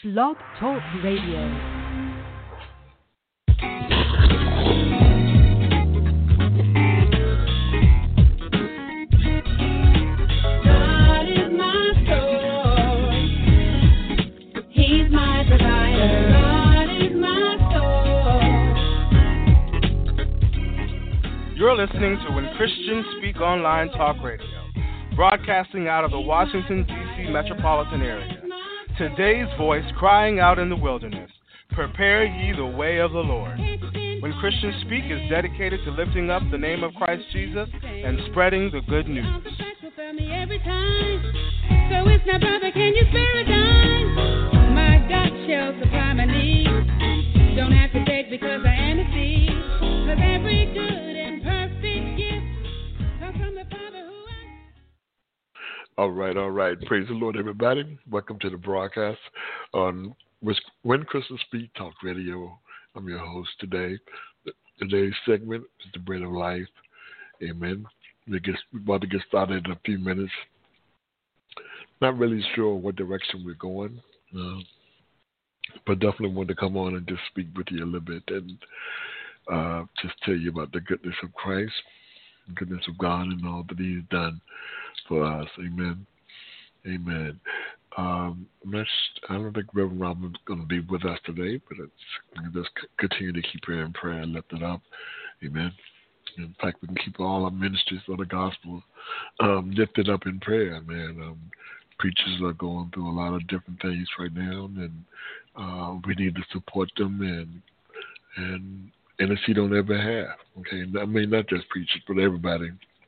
Blog Talk Radio. You're listening to When Christians Speak Online Talk Radio, broadcasting out of the Washington, D.C. metropolitan area. Today's voice crying out in the wilderness, prepare ye the way of the Lord. When Christians Speak is dedicated to lifting up the name of Christ Jesus and spreading the good news. So it's now, brother, can you spare a dime? My God shall supply my needs. Don't have to beg because I am a seed. 'Cause every good and perfect gift comes from the Father who has... All right. Praise the Lord, everybody. Welcome to the broadcast on When Christians Speak Talk Radio. I'm your host today. Today's segment is the Bread of Life. Amen. We're about to get started in a few minutes. Not really sure what direction we're going, but definitely want to come on and just speak with you a little bit and just tell you about the goodness of Christ, the goodness of God, and all that He's done for us. Amen. Amen. I don't think Reverend Robin is going to be with us today, but let's continue to keep her in prayer and lift it up. Amen. In fact, we can keep all our ministries of the gospel lifted up in prayer, man. Preachers are going through a lot of different things right now, and we need to support them and intercede on their behalf. Okay, I mean, not just preachers, but everybody.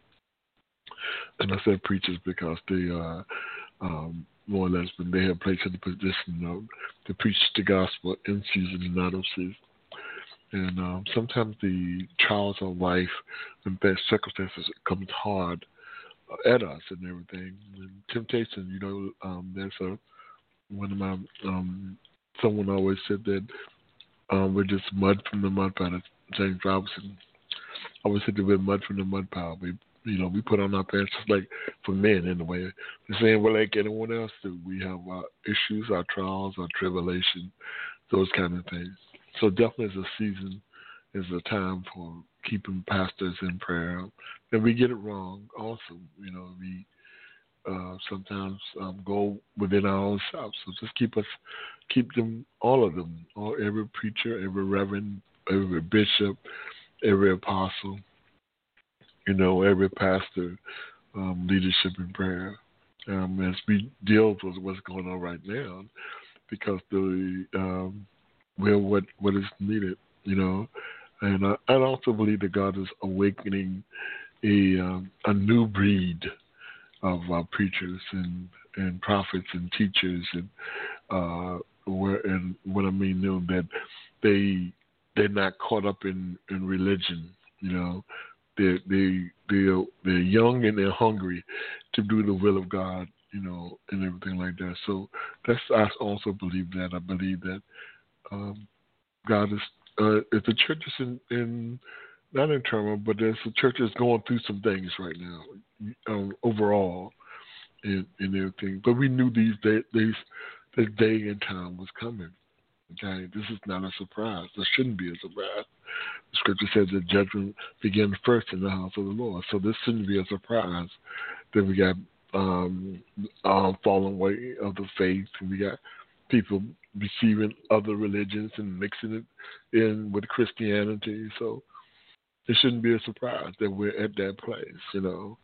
And I said preachers because they are more or less when they have placed in the position to preach the gospel in season and out of season. And sometimes the trials of life and bad circumstances comes hard at us and everything. And temptation, there's one of my someone always said that we're just mud from the mud pile. James Robinson always said that we're mud from the mud pile. We put on our pants just like for men in a way. They're saying we're like anyone else do. We have our issues, our trials, our tribulation, those kind of things. So definitely as a season is a time for keeping pastors in prayer. And we get it wrong also. We sometimes go within our own selves. So just keep them, all of them, every preacher, every reverend, every bishop, every apostle, every pastor, leadership in prayer. As we deal with what's going on right now, because we're what is needed, And I also believe that God is awakening a new breed of preachers and prophets and teachers, and what I mean, that they're not caught up in religion. They're young and they're hungry to do the will of God, and everything like that. So I also believe that. I believe that God is. If the church is in not in turmoil, but there's the church is going through some things right now, overall, and everything. But we knew this day and time was coming. Okay, this is not a surprise. This shouldn't be a surprise. The scripture says that judgment begins first in the house of the Lord. So this shouldn't be a surprise that we got falling away of the faith, and we got people receiving other religions and mixing it in with Christianity. So it shouldn't be a surprise that we're at that place,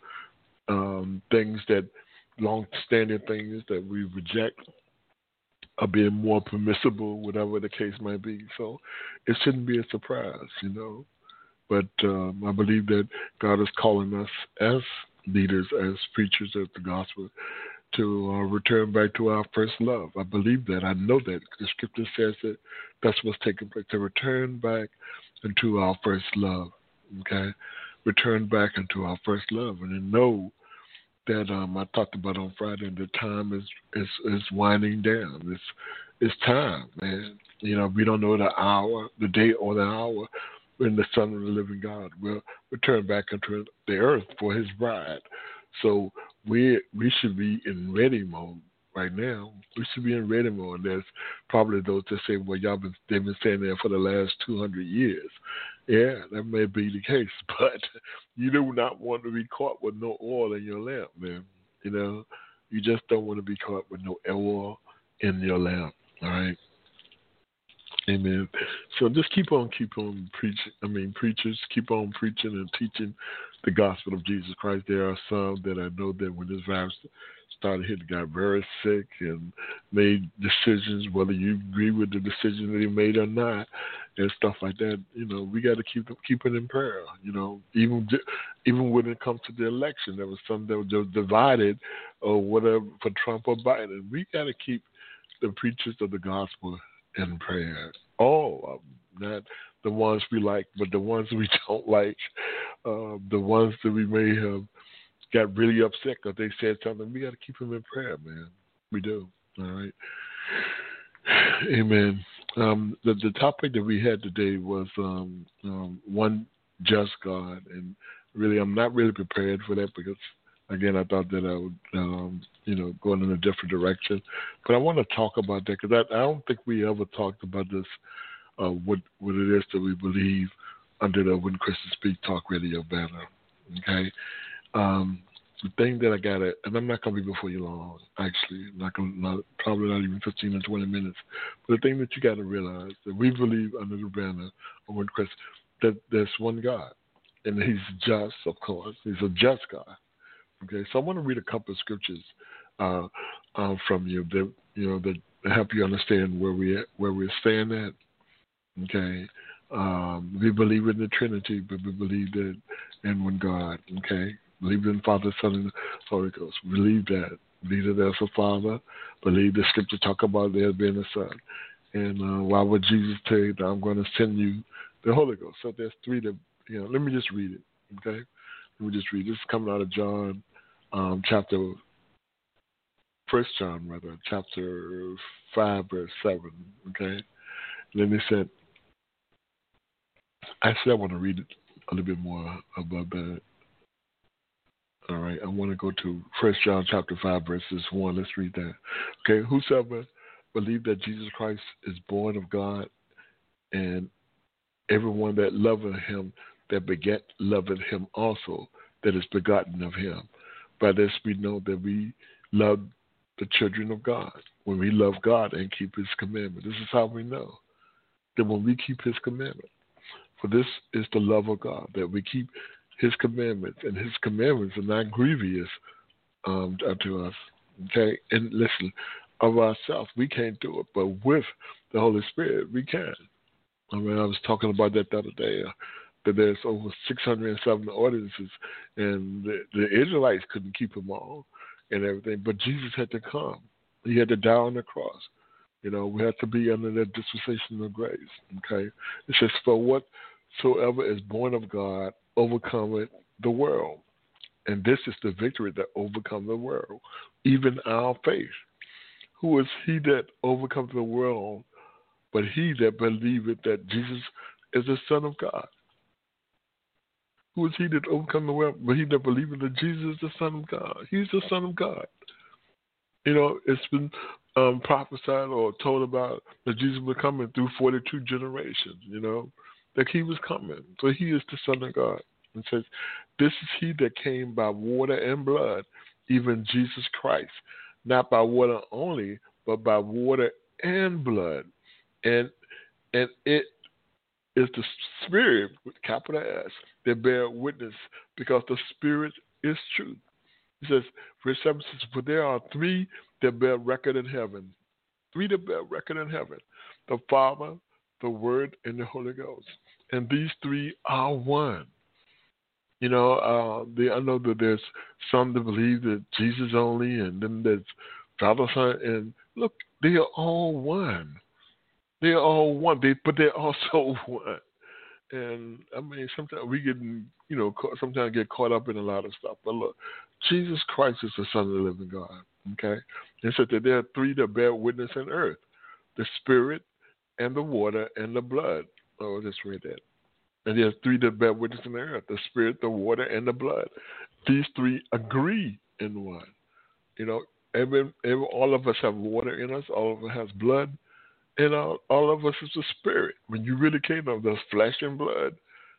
things that long-standing things that we reject are being more permissible, whatever the case might be. So it shouldn't be a surprise, But I believe that God is calling us as leaders, as preachers of the gospel, to return back to our first love. I believe that. I know that. The scripture says that that's what's taking place, to return back into our first love, okay? Return back into our first love, and to know that I talked about on Friday, the time is winding down. It's time, man. We don't know the hour, the day or the hour when the Son of the living God will return back into the earth for His bride. So we should be in ready mode right now. We should be in ready mode. There's probably those that say, well, they've been saying that for the last 200 years. Yeah, that may be the case, but you do not want to be caught with no oil in your lamp, man. You know, you just don't want to be caught with no oil in your lamp, all right? Amen. So just keep on preaching. Preachers, keep on preaching and teaching the gospel of Jesus Christ. There are some that I know that when this virus started hitting, got very sick and made decisions, whether you agree with the decision that he made or not, and stuff like that. You know, we got to keep it in prayer. You know, even when it comes to the election, there was some that were divided or whatever for Trump or Biden. We got to keep the preachers of the gospel in prayer. All of them, not the ones we like, but the ones we don't like, the ones that we may have got really upset because they said something. We got to keep them in prayer, man. We do. All right. Amen. The topic that we had today was one just God, and really, I'm not really prepared for that because, again, I thought that I would, go in a different direction. But I want to talk about that because I don't think we ever talked about this, what it is that we believe under the When Christians Speak Talk Radio banner. Okay? The thing that I got to, and I'm not going to be before you long, actually, probably not even 15 or 20 minutes. But the thing that you got to realize that we believe under the banner of When Christians, that there's one God. And he's just, of course. He's a just God. Okay, so I want to read a couple of scriptures from you that help you understand where we're staying at. Okay, we believe in the Trinity, but we believe that in one God. Okay, believe in Father, Son, and Holy Ghost. Believe that. Believe that there's a Father. Believe the Scripture talk about there being a Son. And why would Jesus tell you that I'm going to send you the Holy Ghost? So there's three that Let me just read it. Okay, let me just read. This is coming out of John. First John, chapter 5, verse 7, okay? And then he said, I want to read it a little bit more about that. All right, I want to go to First John chapter 5, verses 1. Let's read that. Okay, whosoever believe that Jesus Christ is born of God, and everyone that loveth him, that begat, loveth him also, that is begotten of him. By this we know that we love the children of God, when we love God and keep his commandment. This is how we know that when we keep his commandment. For this is the love of God, that we keep his commandments, and his commandments are not grievous unto us. Okay? And listen, of ourselves, we can't do it, but with the Holy Spirit, we can. I was talking about that the other day. That there's over 607 ordinances, and the Israelites couldn't keep them all and everything, but Jesus had to come. He had to die on the cross. We have to be under that dispensation of grace, okay? It says, for whatsoever is born of God overcometh the world, and this is the victory that overcomes the world, even our faith. Who is he that overcomes the world but he that believeth that Jesus is the Son of God? Who is he that overcome the world? But he that believeth that Jesus is the Son of God. He's the Son of God. It's been prophesied or told about that Jesus was coming through 42 generations, that he was coming. So he is the Son of God. It says, this is he that came by water and blood, even Jesus Christ. Not by water only, but by water and blood. And it is the Spirit, with capital S, that bear witness, because the Spirit is truth. He says, verse 7 says, for there are three that bear record in heaven. Three that bear record in heaven. The Father, the Word, and the Holy Ghost. And these three are one. I know that there's some that believe that Jesus only, and then there's Father, Son, and look, they are all one. They're all one, but they're also one. And sometimes we get, sometimes get caught up in a lot of stuff. But look, Jesus Christ is the Son of the living God. Okay, and so that there are three that bear witness on earth: the Spirit, and the water, and the blood. Oh, let's read that. And there's three that bear witness on the earth: the Spirit, the water, and the blood. These three agree in one. All of us have water in us. All of us has blood. And all of us is a spirit. When you really came up, there's flesh and blood,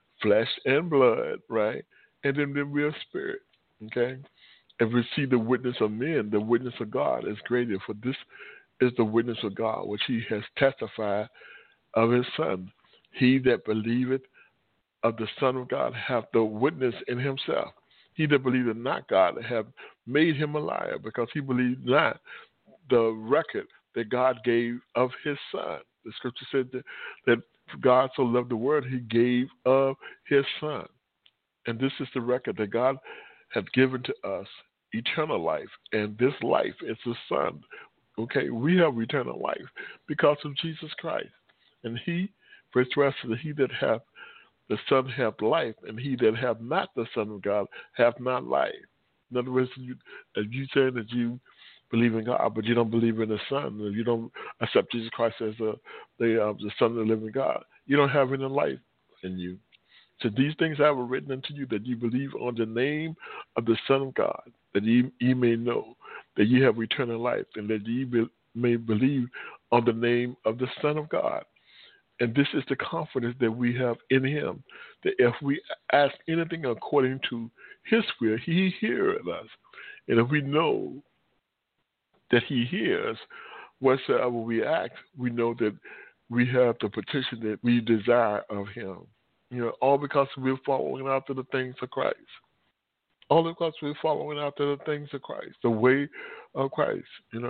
right? And then we're a spirit, okay? If we see the witness of men, the witness of God is greater. For this is the witness of God, which he has testified of his Son. He that believeth of the Son of God hath the witness in himself. He that believeth not God hath made him a liar, because he believed not the record that God gave of his Son. The scripture said that God so loved the world, he gave of his Son. And this is the record that God hath given to us, eternal life. And this life is the Son. Okay, we have eternal life because of Jesus Christ. And he, verse 12 says, he that hath the Son hath life, and he that hath not the Son of God hath not life. In other words, if you say that you believe in God, but you don't believe in the Son, if you don't accept Jesus Christ as the Son of the living God, you don't have any life in you. So these things I have written unto you, that you believe on the name of the Son of God, that ye may know that ye have eternal life, and that ye may believe on the name of the Son of God. And this is the confidence that we have in him, that if we ask anything according to his will, he heareth us. And if we know that he hears whatsoever we ask, we know that we have the petition that we desire of him. All because we're following after the things of Christ. All because we're following after the things of Christ, the way of Christ.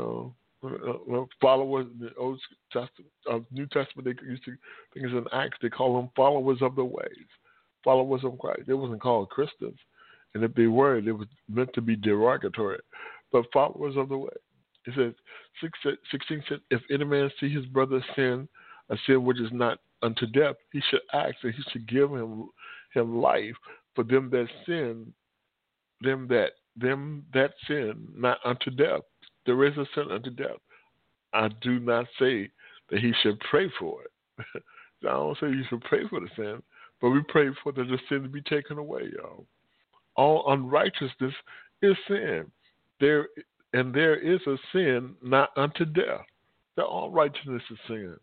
Followers in the Old Testament, New Testament, they used to think it's an Acts, they call them followers of the ways, followers of Christ. They wasn't called Christians, and if they were, it was meant to be derogatory. But followers of the way. It says 16 says, if any man see his brother sin, a sin which is not unto death, he should ask that he should give him life. For them that sin, them that sin not unto death. There is a sin unto death. I do not say that he should pray for it. I don't say you should pray for the sin, but we pray for the sin to be taken away, y'all. All unrighteousness is sin. There is a sin not unto death. That all righteousness is sin.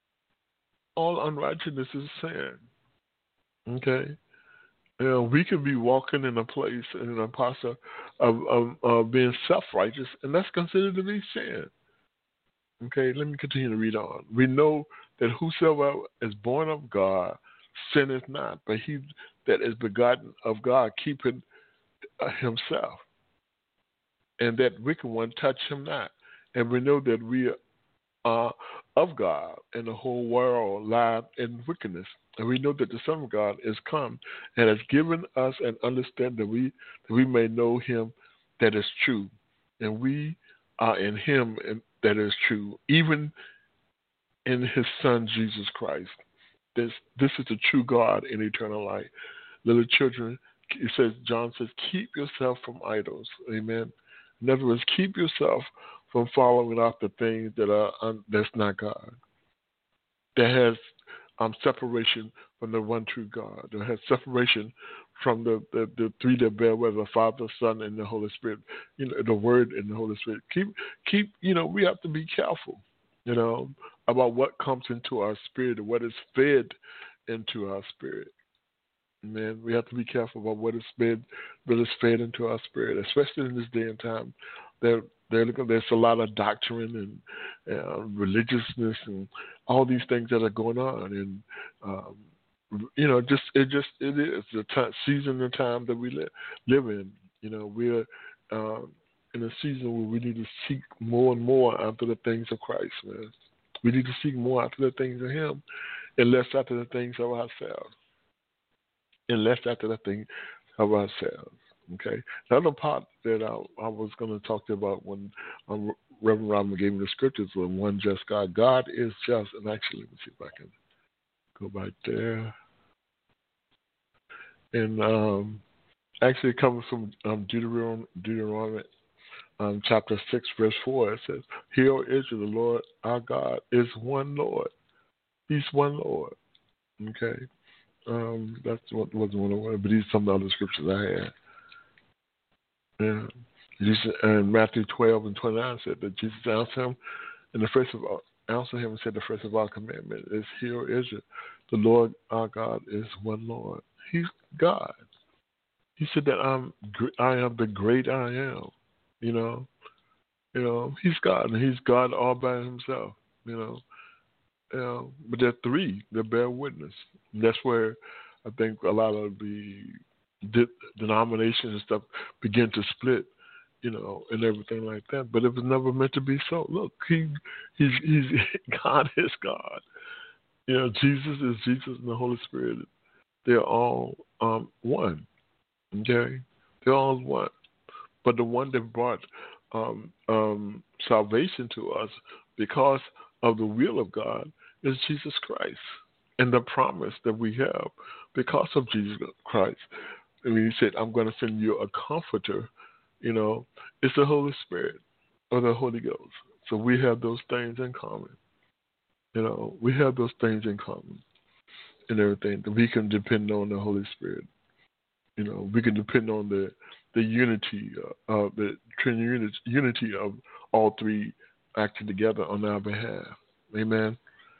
All unrighteousness is sin. Okay? We can be walking in a place, in a posture of being self-righteous, and that's considered to be sin. Okay, let me continue to read on. We know that whosoever is born of God sinneth not, but he that is begotten of God keepeth himself, and that wicked one touch him not. And we know that we are of God, and the whole world lieth in wickedness. And we know that the Son of God is come and has given us an understanding that we may know him that is true. And we are in him that is true, even in his Son, Jesus Christ. This is the true God in eternal life. Little children, it says, John says, keep yourself from idols. Amen. In other words, keep yourself from following after things that's not God. That has separation from the one true God. That has separation from the three that bear whether the Father, Son, and the Holy Spirit. The Word and the Holy Spirit. Keep. We have to be careful. About what comes into our spirit and what is fed into our spirit. Man, we have to be careful about what is fed into our spirit, especially in this day and time. There's a lot of doctrine and religiousness and all these things that are going on, and it is the season and time that we live in. We're in a season where we need to seek more and more after the things of Christ, man. We need to seek more after the things of Him, and less after the things of ourselves. Okay. The other part that I was going to talk to you about when Reverend Robin gave me the scriptures was one just God. God is just. And actually, let me see if I can go back there. And actually, it comes from Deuteronomy chapter 6, verse 4. It says, "Hear, O Israel, the Lord our God is one Lord. He's one Lord." Okay. That's what wasn't one of them, but these are some of the other scriptures I had. Yeah. Jesus, and Matthew 12:29 said that Jesus answered him, and the first of all, answered him and said, the first of all commandment is, hear, Israel, the Lord our God is one Lord. He's God. He said that I am the great I am. You know, he's God, and he's God all by himself. But there are three that bear witness. And that's where I think a lot of the denominations and stuff begin to split, and everything like that. But it was never meant to be so. Look, he's God is God. Jesus is Jesus, and the Holy Spirit. They're all one. Okay, they're all one. But the one that brought salvation to us because of the will of God is Jesus Christ, and the promise that we have because of Jesus Christ. I mean, he said, I'm going to send you a comforter, it's the Holy Spirit or the Holy Ghost. So we have those things in common. We have those things in common and everything that we can depend on the Holy Spirit. We can depend on the unity, the unity of all three acting together on our behalf. Amen.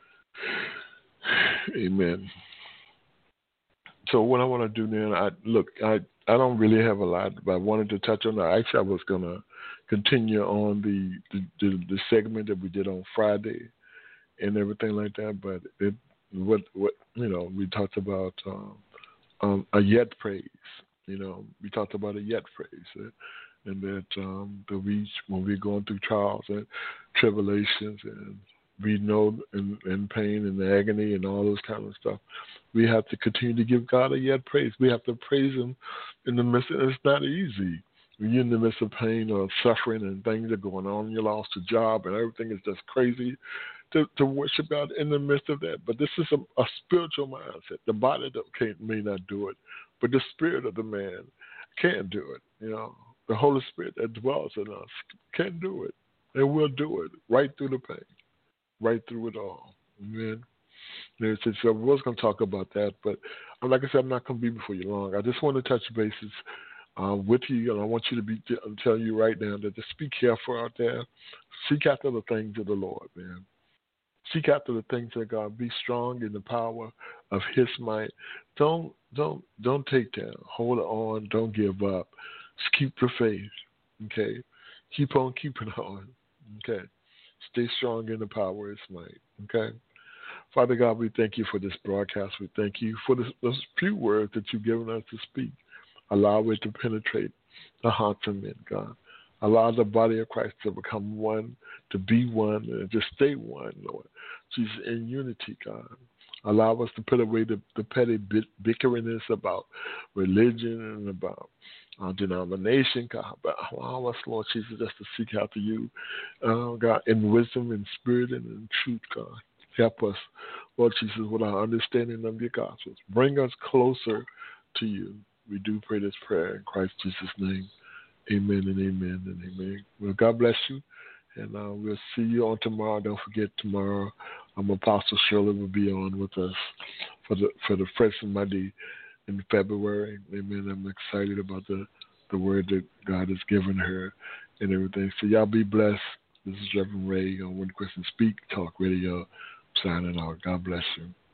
Amen. So what I want to do now, I don't really have a lot, but I wanted to touch on that. Actually, I was going to continue on the segment that we did on Friday and everything like that. But we talked about a yet praise. We talked about a yet praise, and that when we're going through trials and tribulations, and we know in pain and agony and all those kind of stuff, we have to continue to give God a yet praise. We have to praise Him in the midst. And it's not easy when you're in the midst of pain or suffering and things are going on. You lost a job and everything is just crazy. To worship God in the midst of that. But this is a spiritual mindset. The body may not do it, but the spirit of the man can do it. The Holy Spirit that dwells in us can do it, and will do it right through the pain, right through it all. Amen. So I was going to talk about that, but like I said, I'm not going to be before you long. I just want to touch bases with you, and I want you to tell you right now that just be careful out there. Seek after the things of the Lord, man. Seek after the things of God. Be strong in the power of His might. Don't take down. Hold on. Don't give up. Just keep the faith. Okay. Keep on keeping on. Okay. Stay strong in the power of His might. Okay. Father God, we thank you for this broadcast. We thank you for those few words that you've given us to speak. Allow it to penetrate the hearts of men, God. Allow the body of Christ to become one, to be one, and to stay one, Lord. Jesus, in unity, God. Allow us to put away the petty bickeriness about religion and about denomination, God. But allow us, Lord Jesus, just to seek after you, God, in wisdom and spirit and in truth, God. Help us, Lord Jesus, with our understanding of your gospels. Bring us closer to you. We do pray this prayer in Christ Jesus' name. Amen and amen and amen. Well, God bless you, and we'll see you on tomorrow. Don't forget, tomorrow, Apostle Shirley will be on with us for the first Monday in February. Amen. I'm excited about the word that God has given her and everything. So y'all be blessed. This is Reverend Ray on When Christians Speak Talk Radio. Signing out. God bless you.